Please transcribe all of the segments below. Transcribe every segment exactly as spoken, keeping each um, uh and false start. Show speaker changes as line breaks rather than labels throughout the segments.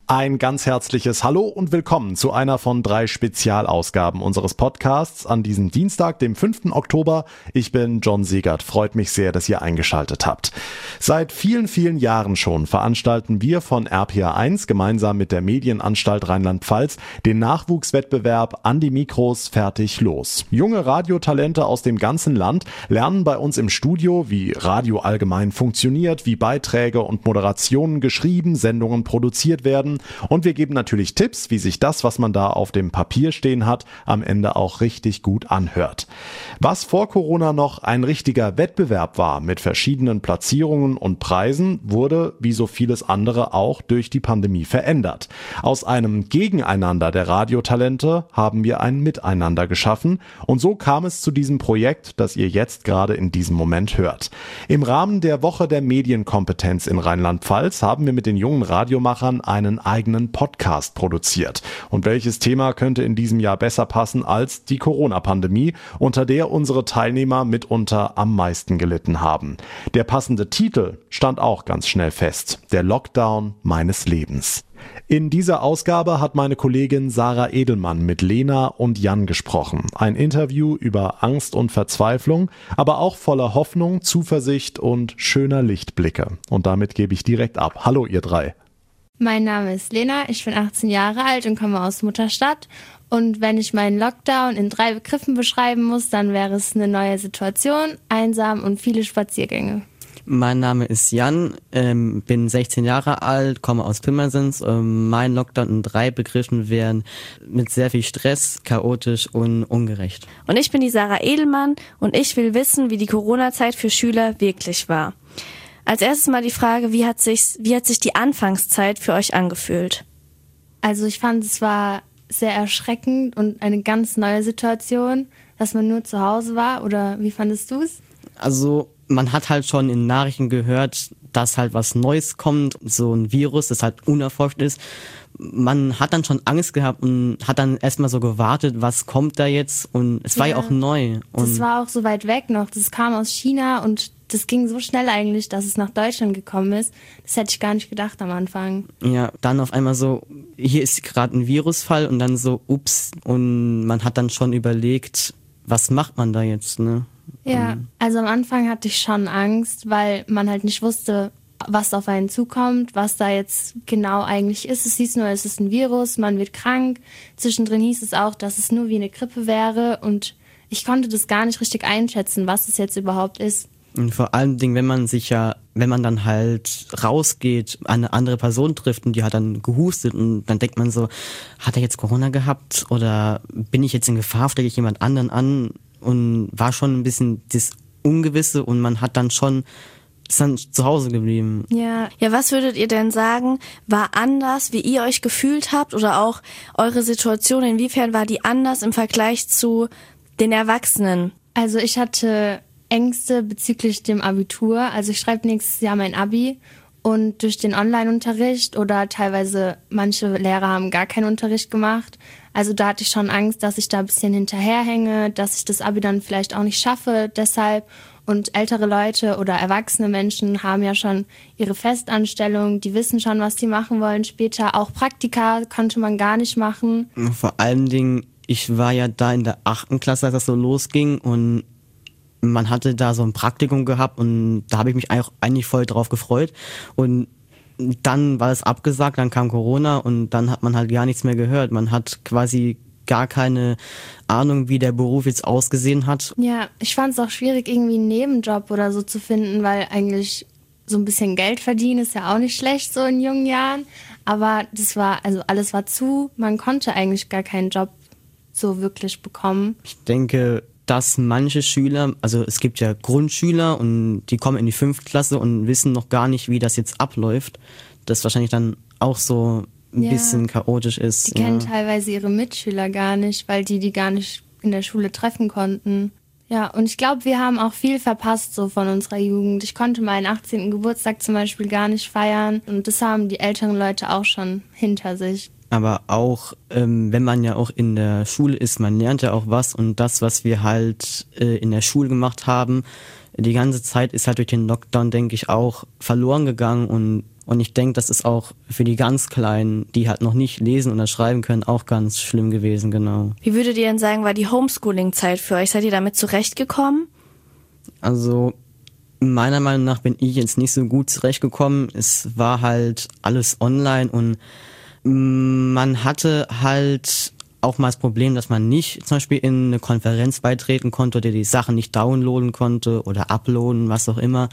Ein ganz herzliches Hallo und willkommen zu einer von drei Spezialausgaben unseres Podcasts an diesem Dienstag, dem fünften Oktober. Ich bin John Segert. Freut mich sehr, dass ihr eingeschaltet habt. Seit vielen, vielen Jahren schon veranstalten wir von R P R eins gemeinsam mit der Medienanstalt Rheinland-Pfalz den Nachwuchswettbewerb An die Mikros, fertig, los. Junge Radiotalente aus dem ganzen Land lernen bei uns im Studio, wie Radio allgemein funktioniert, wie Beiträge und Moderationen geschrieben, Sendungen produziert werden. Und wir geben natürlich Tipps, wie sich das, was man da auf dem Papier stehen hat, am Ende auch richtig gut anhört. Was vor Corona noch ein richtiger Wettbewerb war mit verschiedenen Platzierungen und Preisen, wurde, wie so vieles andere, auch durch die Pandemie verändert. Aus einem Gegeneinander der Radiotalente haben wir ein Miteinander geschaffen und so kam es zu diesem Projekt, das ihr jetzt gerade in diesem Moment hört. Im Rahmen der Woche der Medienkompetenz in Rheinland-Pfalz haben wir mit den jungen Radiomachern einen eigenen Podcast produziert. Und welches Thema könnte in diesem Jahr besser passen als die Corona-Pandemie, unter der unsere Teilnehmer mitunter am meisten gelitten haben. Der passende Titel stand auch ganz schnell fest: Der Lockdown meines Lebens. In dieser Ausgabe hat meine Kollegin Sarah Edelmann mit Lena und Jan gesprochen. Ein Interview über Angst und Verzweiflung, aber auch voller Hoffnung, Zuversicht und schöner Lichtblicke. Und damit gebe ich direkt ab. Hallo ihr drei.
Mein Name ist Lena, ich bin achtzehn Jahre alt und komme aus Mutterstadt. Und wenn ich meinen Lockdown in drei Begriffen beschreiben muss, dann wäre es eine neue Situation, einsam und viele Spaziergänge.
Mein Name ist Jan, ähm, bin sechzehn Jahre alt, komme aus Pirmasens. Ähm, mein Lockdown in drei Begriffen wären mit sehr viel Stress, chaotisch und ungerecht.
Und ich bin die Sarah Edelmann und ich will wissen, wie die Corona-Zeit für Schüler wirklich war. Als erstes mal die Frage, wie hat sich, wie hat sich die Anfangszeit für euch angefühlt?
Also ich fand, es war sehr erschreckend und eine ganz neue Situation, dass man nur zu Hause war. Oder wie fandest du es?
Also man hat halt schon in Nachrichten gehört, dass halt was Neues kommt, so ein Virus, das halt unerforscht ist. Man hat dann schon Angst gehabt und hat dann erstmal so gewartet, was kommt da jetzt, und es war ja, ja auch neu. Und
das war auch so weit weg noch, das kam aus China und das ging so schnell eigentlich, dass es nach Deutschland gekommen ist. Das hätte ich gar nicht gedacht am Anfang.
Ja, dann auf einmal so, hier ist gerade ein Virusfall und dann so, ups, und man hat dann schon überlegt, was macht man da jetzt, ne?
Ja, also am Anfang hatte ich schon Angst, weil man halt nicht wusste, was auf einen zukommt, was da jetzt genau eigentlich ist. Es hieß nur, es ist ein Virus, man wird krank. Zwischendrin hieß es auch, dass es nur wie eine Grippe wäre und ich konnte das gar nicht richtig einschätzen, was es jetzt überhaupt ist.
Und vor allen Dingen, wenn man sich ja, wenn man dann halt rausgeht, eine andere Person trifft und die hat dann gehustet und dann denkt man so, hat er jetzt Corona gehabt oder bin ich jetzt in Gefahr, stecke ich jemand anderen an? Und war schon ein bisschen das Ungewisse und man hat dann schon, ist dann zu Hause geblieben.
Ja. Ja, was würdet ihr denn sagen, war anders, wie ihr euch gefühlt habt oder auch eure Situation, inwiefern war die anders im Vergleich zu den Erwachsenen?
Also ich hatte Ängste bezüglich dem Abitur, also ich schreibe nächstes Jahr mein Abi und durch den Online-Unterricht oder teilweise manche Lehrer haben gar keinen Unterricht gemacht. Also da hatte ich schon Angst, dass ich da ein bisschen hinterherhänge, dass ich das Abi dann vielleicht auch nicht schaffe, deshalb. Und ältere Leute oder erwachsene Menschen haben ja schon ihre Festanstellung, die wissen schon, was die machen wollen später. Auch Praktika konnte man gar nicht machen.
Vor allen Dingen, ich war ja da in der achten Klasse, als das so losging und man hatte da so ein Praktikum gehabt und da habe ich mich eigentlich voll drauf gefreut. Und dann war es abgesagt, dann kam Corona und dann hat man halt gar nichts mehr gehört. Man hat quasi gar keine Ahnung, wie der Beruf jetzt ausgesehen hat.
Ja, ich fand es auch schwierig, irgendwie einen Nebenjob oder so zu finden, weil eigentlich so ein bisschen Geld verdienen ist ja auch nicht schlecht so in jungen Jahren. Aber das war, also alles war zu, man konnte eigentlich gar keinen Job so wirklich bekommen.
Ich denke, dass manche Schüler, also es gibt ja Grundschüler und die kommen in die fünfte Klasse und wissen noch gar nicht, wie das jetzt abläuft. Das wahrscheinlich dann auch so ein ja, bisschen chaotisch ist.
Die
ja.
kennen teilweise ihre Mitschüler gar nicht, weil die die gar nicht in der Schule treffen konnten. Ja, und ich glaube, wir haben auch viel verpasst so von unserer Jugend. Ich konnte meinen achtzehnten Geburtstag zum Beispiel gar nicht feiern und das haben die älteren Leute auch schon hinter sich.
Aber auch, ähm, wenn man ja auch in der Schule ist, man lernt ja auch was und das, was wir halt äh, in der Schule gemacht haben, die ganze Zeit ist halt durch den Lockdown, denke ich, auch verloren gegangen und Und ich denke, das ist auch für die ganz Kleinen, die halt noch nicht lesen oder schreiben können, auch ganz schlimm gewesen, genau.
Wie würdet ihr denn sagen, war die Homeschooling-Zeit für euch? Seid ihr damit zurechtgekommen?
Also meiner Meinung nach bin ich jetzt nicht so gut zurechtgekommen. Es war halt alles online und man hatte halt auch mal das Problem, dass man nicht zum Beispiel in eine Konferenz beitreten konnte oder die Sachen nicht downloaden konnte oder uploaden, was auch immer.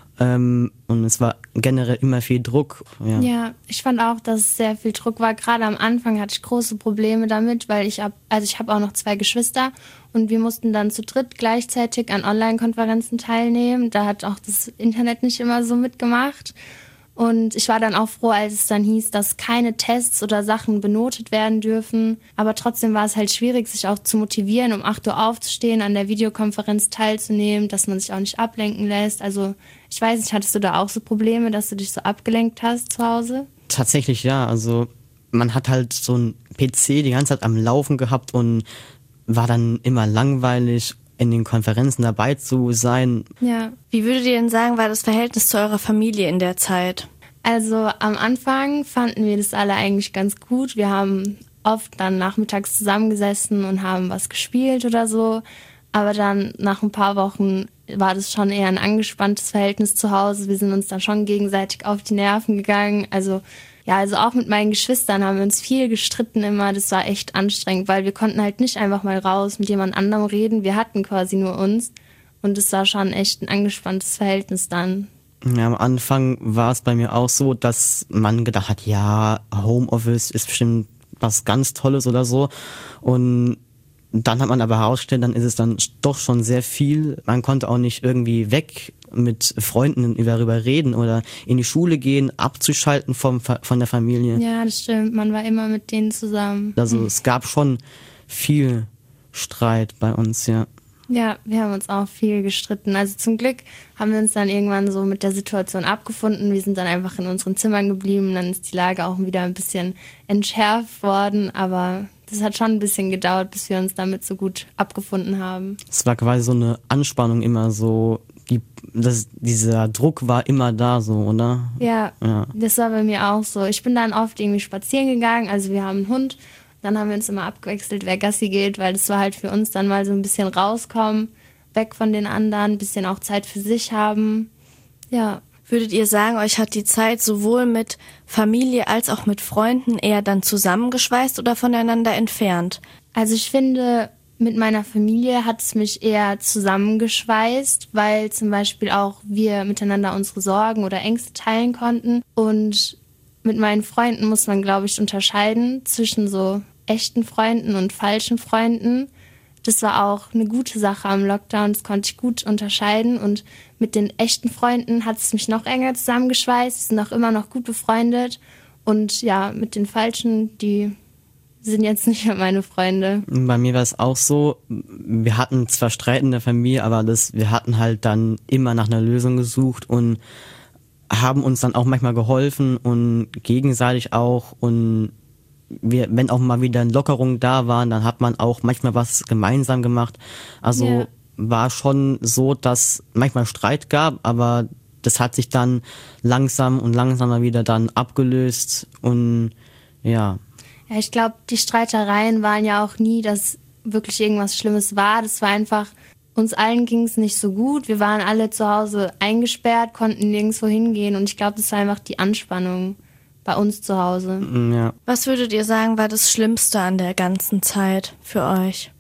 Ähm, und es war generell immer viel Druck. Ja.
Ja, ich fand auch, dass es sehr viel Druck war. Gerade am Anfang hatte ich große Probleme damit, weil ich hab, also ich habe auch noch zwei Geschwister und wir mussten dann zu dritt gleichzeitig an Online-Konferenzen teilnehmen. Da hat auch das Internet nicht immer so mitgemacht. Und ich war dann auch froh, als es dann hieß, dass keine Tests oder Sachen benotet werden dürfen. Aber trotzdem war es halt schwierig, sich auch zu motivieren, um acht Uhr aufzustehen, an der Videokonferenz teilzunehmen, dass man sich auch nicht ablenken lässt. Also ich weiß nicht, hattest du da auch so Probleme, dass du dich so abgelenkt hast zu Hause?
Tatsächlich ja, also man hat halt so einen P C die ganze Zeit am Laufen gehabt und war dann immer langweilig, in den Konferenzen dabei zu sein.
Ja.
Wie würdet ihr denn sagen, war das Verhältnis zu eurer Familie in der Zeit?
Also am Anfang fanden wir das alle eigentlich ganz gut. Wir haben oft dann nachmittags zusammengesessen und haben was gespielt oder so. Aber dann nach ein paar Wochen war das schon eher ein angespanntes Verhältnis zu Hause. Wir sind uns dann schon gegenseitig auf die Nerven gegangen. Also ja, also auch mit meinen Geschwistern haben wir uns viel gestritten immer. Das war echt anstrengend, weil wir konnten halt nicht einfach mal raus mit jemand anderem reden. Wir hatten quasi nur uns und es war schon echt ein angespanntes Verhältnis dann.
Ja, am Anfang war es bei mir auch so, dass man gedacht hat, ja, Homeoffice ist bestimmt was ganz Tolles oder so. Und dann hat man aber herausgestellt, dann ist es dann doch schon sehr viel. Man konnte auch nicht irgendwie weg mit Freunden darüber reden oder in die Schule gehen, abzuschalten vom, von der Familie.
Ja, das stimmt. Man war immer mit denen zusammen.
Also es gab schon viel Streit bei uns, ja.
Ja, wir haben uns auch viel gestritten. Also zum Glück haben wir uns dann irgendwann so mit der Situation abgefunden. Wir sind dann einfach in unseren Zimmern geblieben. Dann ist die Lage auch wieder ein bisschen entschärft worden. Aber das hat schon ein bisschen gedauert, bis wir uns damit so gut abgefunden haben.
Es war quasi so eine Anspannung immer so. Die, das, dieser Druck war immer da so, oder?
Ja,
ja,
das war bei mir auch so. Ich bin dann oft irgendwie spazieren gegangen. Also wir haben einen Hund. Dann haben wir uns immer abgewechselt, wer Gassi geht, weil das war halt für uns dann mal so ein bisschen rauskommen, weg von den anderen, ein bisschen auch Zeit für sich haben. Ja.
Würdet ihr sagen, euch hat die Zeit sowohl mit Familie als auch mit Freunden eher dann zusammengeschweißt oder voneinander entfernt?
Also ich finde, mit meiner Familie hat es mich eher zusammengeschweißt, weil zum Beispiel auch wir miteinander unsere Sorgen oder Ängste teilen konnten. Und mit meinen Freunden muss man, glaube ich, unterscheiden zwischen so echten Freunden und falschen Freunden. Das war auch eine gute Sache am Lockdown, das konnte ich gut unterscheiden. Und mit den echten Freunden hat es mich noch enger zusammengeschweißt. Wir sind auch immer noch gut befreundet. Und ja, mit den falschen, die sind jetzt nicht mehr meine Freunde.
Bei mir war es auch so, wir hatten zwar Streit in der Familie, aber das, wir hatten halt dann immer nach einer Lösung gesucht und haben uns dann auch manchmal geholfen und gegenseitig auch. Und wir, wenn auch mal wieder Lockerungen da waren, dann hat man auch manchmal was gemeinsam gemacht. Also
ja.
War schon so, dass manchmal Streit gab, aber das hat sich dann langsam und langsamer wieder dann abgelöst und ja.
Ja, ich glaube, die Streitereien waren ja auch nie, dass wirklich irgendwas Schlimmes war. Das war einfach, uns allen ging es nicht so gut. Wir waren alle zu Hause eingesperrt, konnten nirgendwo hingehen. Und ich glaube, das war einfach die Anspannung bei uns zu Hause.
Ja.
Was würdet ihr sagen, war das Schlimmste an der ganzen Zeit für euch?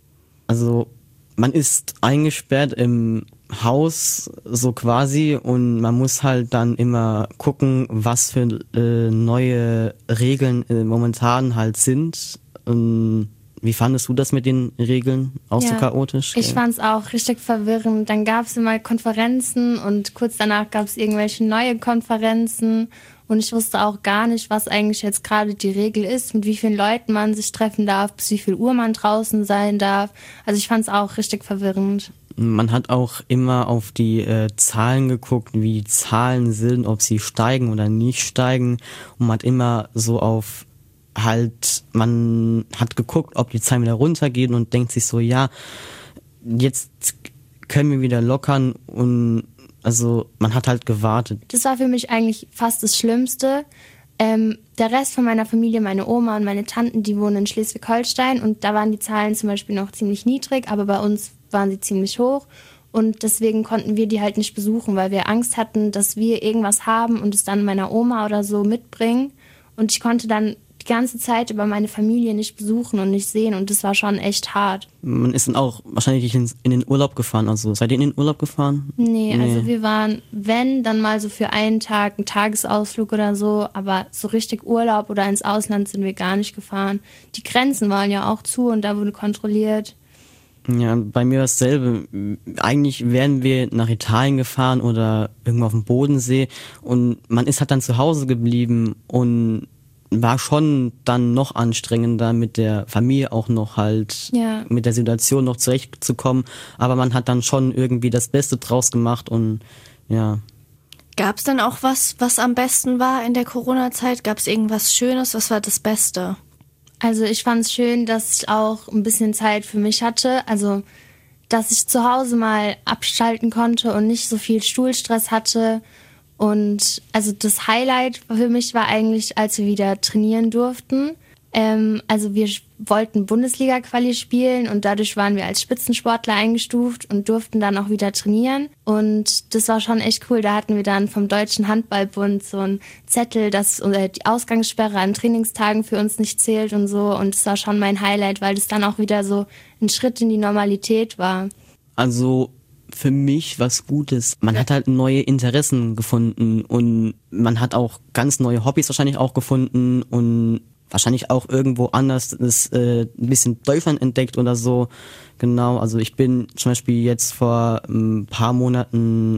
Also man ist eingesperrt im Haus so quasi und man muss halt dann immer gucken, was für äh, neue Regeln äh, momentan halt sind. Und wie fandest du das mit den Regeln? Auch
ja,
so chaotisch?
Ich fand es auch richtig verwirrend. Dann gab es immer Konferenzen und kurz danach gab es irgendwelche neue Konferenzen und ich wusste auch gar nicht, was eigentlich jetzt gerade die Regel ist, mit wie vielen Leuten man sich treffen darf, bis wie viel Uhr man draußen sein darf. Also ich fand es auch richtig verwirrend.
Man hat auch immer auf die äh, Zahlen geguckt, wie die Zahlen sind, ob sie steigen oder nicht steigen. Und man hat immer so auf halt, man hat geguckt, ob die Zahlen wieder runtergehen und denkt sich so, ja, jetzt können wir wieder lockern und Also man hat halt gewartet.
Das war für mich eigentlich fast das Schlimmste. Ähm, der Rest von meiner Familie, meine Oma und meine Tanten, die wohnen in Schleswig-Holstein und da waren die Zahlen zum Beispiel noch ziemlich niedrig, aber bei uns waren sie ziemlich hoch und deswegen konnten wir die halt nicht besuchen, weil wir Angst hatten, dass wir irgendwas haben und es dann meiner Oma oder so mitbringen und ich konnte dann die ganze Zeit über meine Familie nicht besuchen und nicht sehen und das war schon echt hart.
Man ist dann auch wahrscheinlich in, in den Urlaub gefahren, also seid ihr in den Urlaub gefahren?
Nee, nee, also wir waren, wenn, dann mal so für einen Tag, einen Tagesausflug oder so, aber so richtig Urlaub oder ins Ausland sind wir gar nicht gefahren. Die Grenzen waren ja auch zu und da wurde kontrolliert.
Ja, bei mir war dasselbe. Eigentlich wären wir nach Italien gefahren oder irgendwo auf dem Bodensee und man ist halt dann zu Hause geblieben und war schon dann noch anstrengender, mit der Familie auch noch halt,
ja.
mit der Situation noch zurechtzukommen. Aber man hat dann schon irgendwie das Beste draus gemacht und ja.
Gab es dann auch was, was am besten war in der Corona-Zeit? Gab es irgendwas Schönes? Was war das Beste?
Also ich fand es schön, dass ich auch ein bisschen Zeit für mich hatte. Also, dass ich zu Hause mal abschalten konnte und nicht so viel Schulstress hatte. Und also das Highlight für mich war eigentlich, als wir wieder trainieren durften. Ähm, also wir wollten Bundesliga-Quali spielen und dadurch waren wir als Spitzensportler eingestuft und durften dann auch wieder trainieren. Und das war schon echt cool. Da hatten wir dann vom Deutschen Handballbund so einen Zettel, dass die Ausgangssperre an Trainingstagen für uns nicht zählt und so. Und das war schon mein Highlight, weil das dann auch wieder so ein Schritt in die Normalität war.
Also für mich was Gutes. Man hat halt neue Interessen gefunden und man hat auch ganz neue Hobbys wahrscheinlich auch gefunden und wahrscheinlich auch irgendwo anders das äh, ein bisschen Deutschland entdeckt oder so. Genau, also ich bin zum Beispiel jetzt vor ein paar Monaten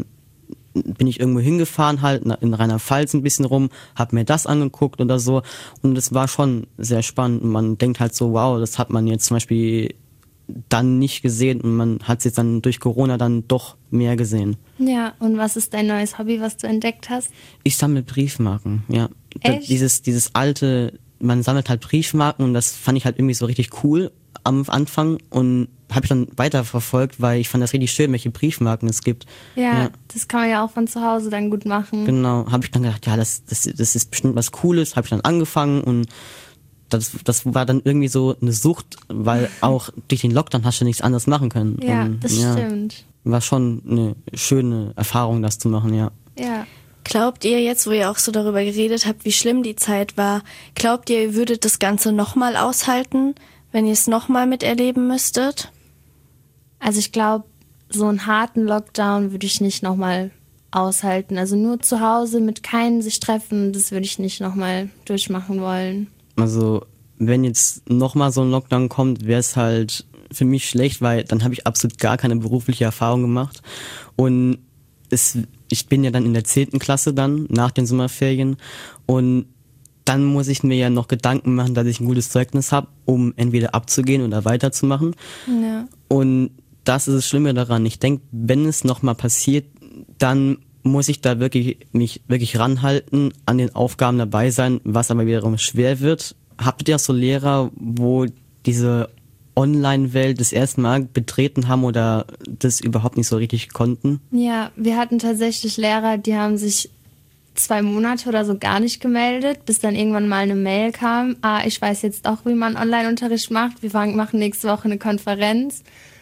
bin ich irgendwo hingefahren, halt in Rheinland-Pfalz ein bisschen rum, hab mir das angeguckt oder so und es war schon sehr spannend und man denkt halt so, wow, das hat man jetzt zum Beispiel dann nicht gesehen und man hat es jetzt dann durch Corona dann doch mehr gesehen.
Ja, und was ist dein neues Hobby, was du entdeckt hast?
Ich sammle Briefmarken, ja.
Echt?
Dieses, dieses alte, man sammelt halt Briefmarken und das fand ich halt irgendwie so richtig cool am Anfang und habe ich dann weiterverfolgt, weil ich fand das richtig schön, welche Briefmarken es gibt.
Ja,
ja.
Das kann man ja auch von zu Hause dann gut machen.
Genau, habe ich dann gedacht, ja, das, das, das ist bestimmt was Cooles, habe ich dann angefangen und Das, das war dann irgendwie so eine Sucht, weil auch durch den Lockdown hast du nichts anderes machen können.
Ja,
und,
das
ja,
stimmt.
War schon eine schöne Erfahrung, das zu machen, ja.
Ja.
Glaubt ihr jetzt, wo ihr auch so darüber geredet habt, wie schlimm die Zeit war, glaubt ihr, ihr würdet das Ganze nochmal aushalten, wenn ihr es nochmal miterleben müsstet?
Also ich glaube, so einen harten Lockdown würde ich nicht nochmal aushalten. Also nur zu Hause mit keinen sich treffen, das würde ich nicht nochmal durchmachen wollen.
Also wenn jetzt nochmal so ein Lockdown kommt, wäre es halt für mich schlecht, weil dann habe ich absolut gar keine berufliche Erfahrung gemacht. Und es, ich bin ja dann in der zehnten Klasse dann, nach den Sommerferien. Und dann muss ich mir ja noch Gedanken machen, dass ich ein gutes Zeugnis habe, um entweder abzugehen oder weiterzumachen.
Ja.
Und das ist das Schlimme daran. Ich denke, wenn es nochmal passiert, dann muss ich da wirklich mich wirklich ranhalten, an den Aufgaben dabei sein, was aber wiederum schwer wird. Habt ihr auch so Lehrer, wo diese Online-Welt das erste Mal betreten haben oder das überhaupt nicht so richtig konnten?
Ja, wir hatten tatsächlich Lehrer, die haben sich zwei Monate oder so gar nicht gemeldet, bis dann irgendwann mal eine Mail kam. Ah, ich weiß jetzt auch, wie man Online-Unterricht macht. Wir machen nächste Woche eine Konferenz.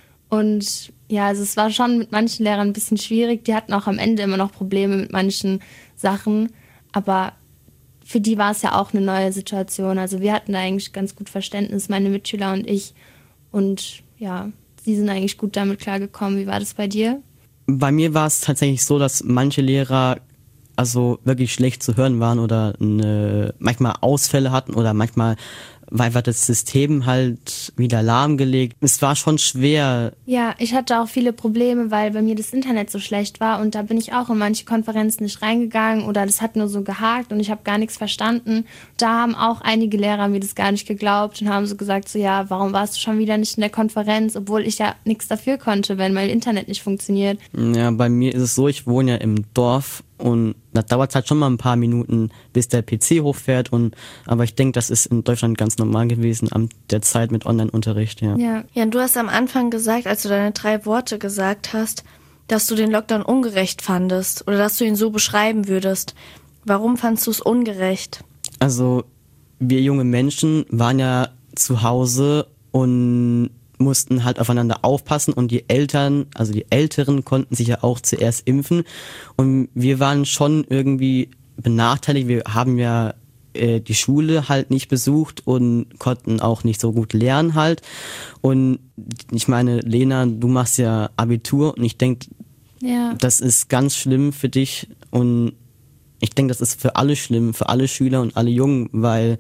Und ja, also es war schon mit manchen Lehrern ein bisschen schwierig. Die hatten auch am Ende immer noch Probleme mit manchen Sachen. Aber für die war es ja auch eine neue Situation. Also wir hatten da eigentlich ganz gut Verständnis, meine Mitschüler und ich. Und ja, sie sind eigentlich gut damit klargekommen. Wie war das bei dir?
Bei mir war es tatsächlich so, dass manche Lehrer also wirklich schlecht zu hören waren oder eine, manchmal Ausfälle hatten oder manchmal war einfach das System halt wieder lahmgelegt. Es war schon schwer.
Ja, ich hatte auch viele Probleme, weil bei mir das Internet so schlecht war und da bin ich auch in manche Konferenzen nicht reingegangen oder das hat nur so gehakt und ich habe gar nichts verstanden. Da haben auch einige Lehrer mir das gar nicht geglaubt und haben so gesagt, so ja, warum warst du schon wieder nicht in der Konferenz, obwohl ich ja nichts dafür konnte, wenn mein Internet nicht funktioniert.
Ja, bei mir ist es so, ich wohne ja im Dorf und da dauert es halt schon mal ein paar Minuten, bis der P C hochfährt. Und aber ich denke, das ist in Deutschland ganz normal gewesen an der Zeit mit Online-Unterricht. Ja.
Ja.
Ja, und du hast am Anfang gesagt, als du deine drei Worte gesagt hast, dass du den Lockdown ungerecht fandest oder dass du ihn so beschreiben würdest. Warum fandst du es ungerecht?
Also wir junge Menschen waren ja zu Hause und mussten halt aufeinander aufpassen und die Eltern, also die Älteren konnten sich ja auch zuerst impfen und wir waren schon irgendwie benachteiligt. Wir haben ja äh, die Schule halt nicht besucht und konnten auch nicht so gut lernen halt. Und ich meine, Lena, du machst ja Abitur und ich denke,
Ja.
das ist ganz schlimm für dich und ich denke, das ist für alle schlimm, für alle Schüler und alle Jungen, weil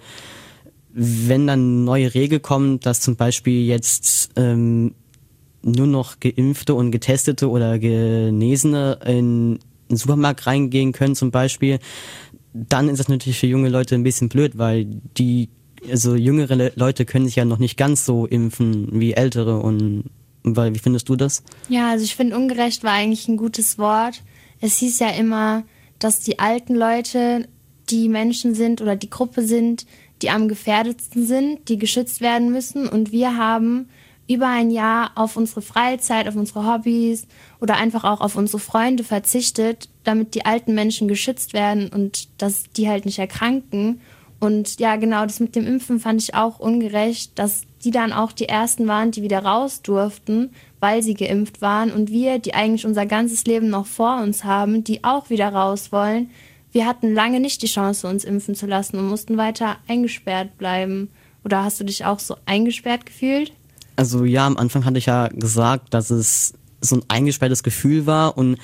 wenn dann eine neue Regel kommt, dass zum Beispiel jetzt ähm, nur noch Geimpfte und Getestete oder Genesene in den Supermarkt reingehen können zum Beispiel, dann ist das natürlich für junge Leute ein bisschen blöd, weil die, also jüngere Le- Leute können sich ja noch nicht ganz so impfen wie ältere und weil, wie findest du das?
Ja, also ich finde, ungerecht war eigentlich ein gutes Wort. Es hieß ja immer, dass die alten Leute die Menschen sind oder die Gruppe sind, die am gefährdetsten sind, die geschützt werden müssen. Und wir haben über ein Jahr auf unsere Freizeit, auf unsere Hobbys oder einfach auch auf unsere Freunde verzichtet, damit die alten Menschen geschützt werden und dass die halt nicht erkranken. Und ja, genau, das mit dem Impfen fand ich auch ungerecht, dass die dann auch die Ersten waren, die wieder raus durften, weil sie geimpft waren. Und wir, die eigentlich unser ganzes Leben noch vor uns haben, die auch wieder raus wollen, wir hatten lange nicht die Chance, uns impfen zu lassen und mussten weiter eingesperrt bleiben. Oder hast du dich auch so eingesperrt gefühlt?
Also ja, am Anfang hatte ich ja gesagt, dass es so ein eingesperrtes Gefühl war und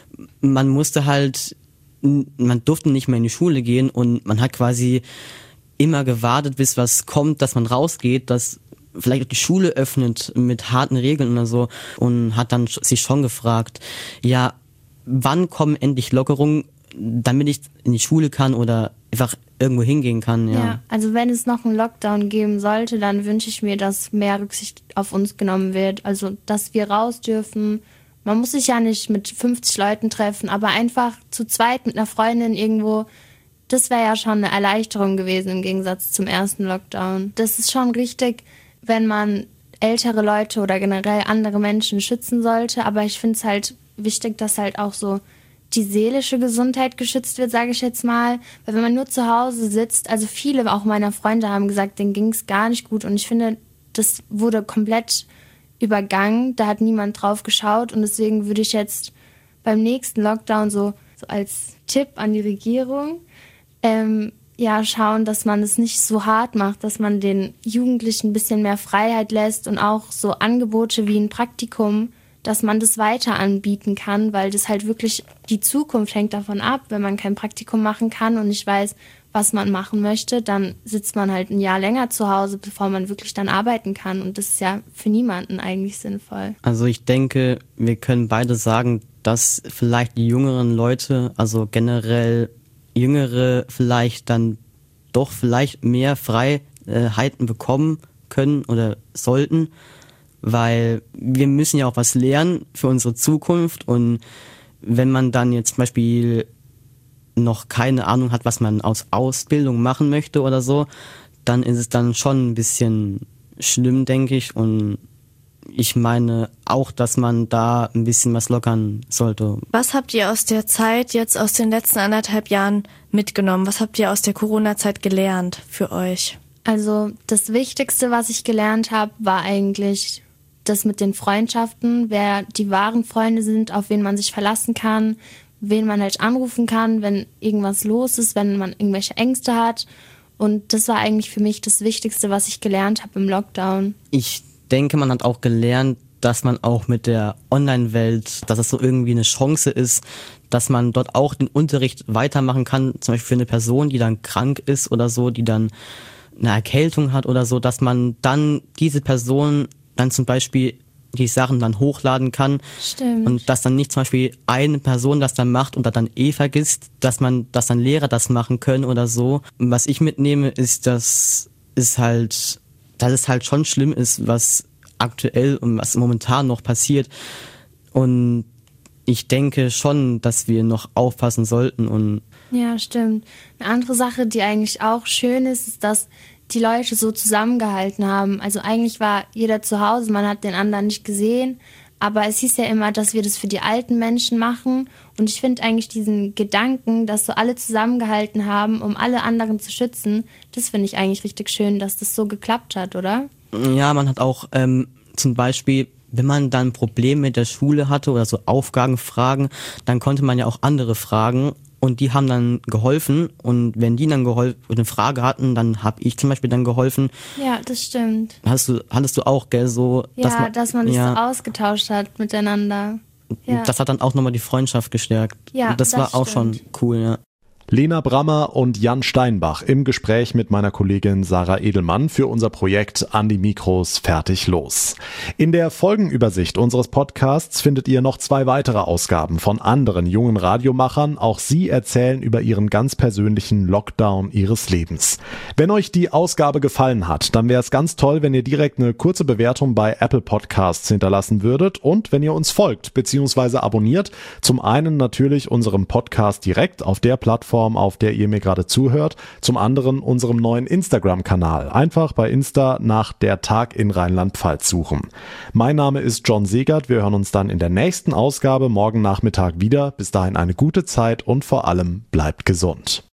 man musste halt, man durfte nicht mehr in die Schule gehen und man hat quasi immer gewartet, bis was kommt, dass man rausgeht, dass vielleicht auch die Schule öffnet mit harten Regeln oder so und hat dann sich schon gefragt, ja, wann kommen endlich Lockerungen, damit ich in die Schule kann oder einfach irgendwo hingehen kann, ja.
Ja, also wenn es noch einen Lockdown geben sollte, dann wünsche ich mir, dass mehr Rücksicht auf uns genommen wird. Also, dass wir raus dürfen. Man muss sich ja nicht mit fünfzig Leuten treffen, aber einfach zu zweit mit einer Freundin irgendwo, das wäre ja schon eine Erleichterung gewesen im Gegensatz zum ersten Lockdown. Das ist schon richtig, wenn man ältere Leute oder generell andere Menschen schützen sollte, aber ich finde es halt wichtig, dass halt auch so die seelische Gesundheit geschützt wird, sage ich jetzt mal. Weil wenn man nur zu Hause sitzt, also viele auch meiner Freunde haben gesagt, denen ging es gar nicht gut und ich finde, das wurde komplett übergangen, da hat niemand drauf geschaut und deswegen würde ich jetzt beim nächsten Lockdown so, so als Tipp an die Regierung ähm, ja schauen, dass man es nicht so hart macht, dass man den Jugendlichen ein bisschen mehr Freiheit lässt und auch so Angebote wie ein Praktikum, dass man das weiter anbieten kann, weil das halt wirklich, die Zukunft hängt davon ab. Wenn man kein Praktikum machen kann und nicht weiß, was man machen möchte, dann sitzt man halt ein Jahr länger zu Hause, bevor man wirklich dann arbeiten kann. Und das ist ja für niemanden eigentlich sinnvoll.
Also ich denke, wir können beide sagen, dass vielleicht die jüngeren Leute, also generell Jüngere vielleicht dann doch vielleicht mehr Freiheiten bekommen können oder sollten, weil wir müssen ja auch was lernen für unsere Zukunft und wenn man dann jetzt zum Beispiel noch keine Ahnung hat, was man aus Ausbildung machen möchte oder so, dann ist es dann schon ein bisschen schlimm, denke ich, und ich meine auch, dass man da ein bisschen was lockern sollte.
Was habt ihr aus der Zeit, jetzt aus den letzten anderthalb Jahren mitgenommen? Was habt ihr aus der Corona-Zeit gelernt für euch?
Also das Wichtigste, was ich gelernt habe, war eigentlich das mit den Freundschaften, wer die wahren Freunde sind, auf wen man sich verlassen kann, wen man halt anrufen kann, wenn irgendwas los ist, wenn man irgendwelche Ängste hat. Und das war eigentlich für mich das Wichtigste, was ich gelernt habe im Lockdown.
Ich denke, man hat auch gelernt, dass man auch mit der Online-Welt, dass es so irgendwie eine Chance ist, dass man dort auch den Unterricht weitermachen kann, zum Beispiel für eine Person, die dann krank ist oder so, die dann eine Erkältung hat oder so, dass man dann diese Person dann zum Beispiel die Sachen dann hochladen kann.
Stimmt.
Und dass dann nicht zum Beispiel eine Person das dann macht und das dann eh vergisst, dass man, dass dann Lehrer das machen können oder so. Und was ich mitnehme, ist, dass es halt, dass es halt schon schlimm ist, was aktuell und was momentan noch passiert. Und ich denke schon, dass wir noch aufpassen sollten und
Ja, stimmt. Eine andere Sache, die eigentlich auch schön ist, ist, dass die Leute so zusammengehalten haben. Also eigentlich war jeder zu Hause, man hat den anderen nicht gesehen, Aber es hieß ja immer, dass wir das für die alten Menschen machen. Und ich finde eigentlich diesen Gedanken, dass so alle zusammengehalten haben, um alle anderen zu schützen, das finde ich eigentlich richtig schön, dass das so geklappt hat, oder?
Ja, man hat auch ähm, zum Beispiel, wenn man dann Probleme mit der Schule hatte oder so Aufgaben, Fragen, dann konnte man ja auch andere fragen. Und die haben dann geholfen. Und wenn die dann geholfen, eine Frage hatten, dann habe ich zum Beispiel dann geholfen.
Ja, das stimmt.
Hast du, hattest du auch, gell, so.
Ja,
dass man,
dass man sich
ja,
so ausgetauscht hat miteinander. Ja,
das hat dann auch nochmal die Freundschaft gestärkt.
Ja,
und das,
das
war auch
stimmt.
schon cool, ja.
Lena Brammer und Jan Steinbach im Gespräch mit meiner Kollegin Sarah Edelmann für unser Projekt An die Mikros, fertig, los. In der Folgenübersicht unseres Podcasts findet ihr noch zwei weitere Ausgaben von anderen jungen Radiomachern. Auch sie erzählen über ihren ganz persönlichen Lockdown ihres Lebens. Wenn euch die Ausgabe gefallen hat, dann wäre es ganz toll, wenn ihr direkt eine kurze Bewertung bei Apple Podcasts hinterlassen würdet und wenn ihr uns folgt bzw. abonniert. Zum einen natürlich unserem Podcast direkt auf der Plattform, auf der ihr mir gerade zuhört, zum anderen unserem neuen Instagram-Kanal. Einfach bei Insta nach der Tag in Rheinland-Pfalz suchen. Mein Name ist John Segert. Wir hören uns dann in der nächsten Ausgabe morgen Nachmittag wieder. Bis dahin eine gute Zeit und vor allem bleibt gesund.